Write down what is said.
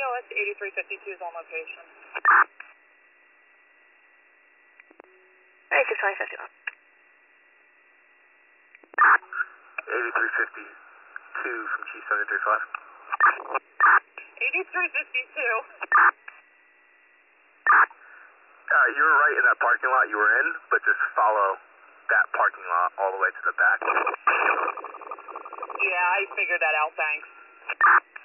LS 8352 is on location. 862051. 8352 from G735. 8352. You were right in that parking lot you were in, but just follow that parking lot all the way to the back. Yeah, I figured that out, thanks.